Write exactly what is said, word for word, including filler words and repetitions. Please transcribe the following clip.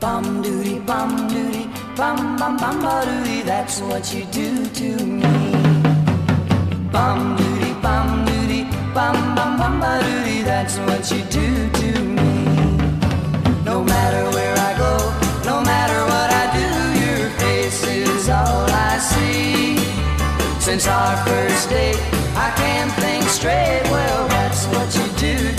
Bum doody bum doody bum bum bum ba doody, that's what you do to me. Bum doody bum doody bum bum bum ba doody, that's what you do to me. No matter where I go, no matter what I do, your face is all I see. Since our first date, I can't think straight. Well, that's what you do